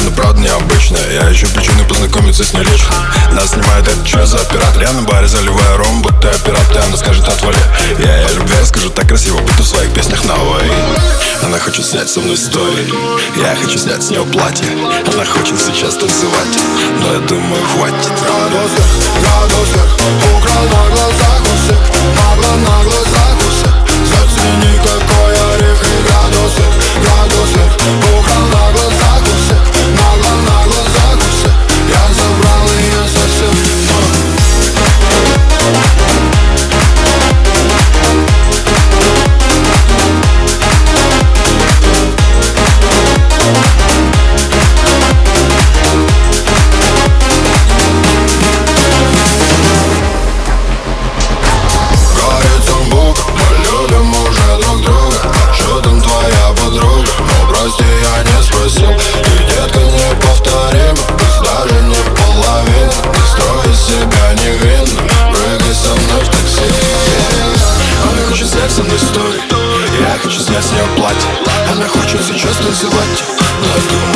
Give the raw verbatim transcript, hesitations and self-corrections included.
она правда необычная. Я ищу причины познакомиться с ней лично. Нас снимает этот час за оператор. Я на баре заливаю ром, будто оператор. Она скажет отвали. Я ей любви расскажу так красиво, будто в своих песнях на Hawaii. Она хочет снять со мной истории, я хочу снять с нее платье. Она хочет сейчас танцевать, но я думаю, хватит. Градусер, градусер, украл на глазах у всех, нагло на глазах у всех. Зацени, какой орех и градусер, градусер, украл на глазах у всех, нагло на глазах у всех. Я забрал ее совсем. Я хочу снять с нее платье. Она хочет сейчас танцевать, но я думаю,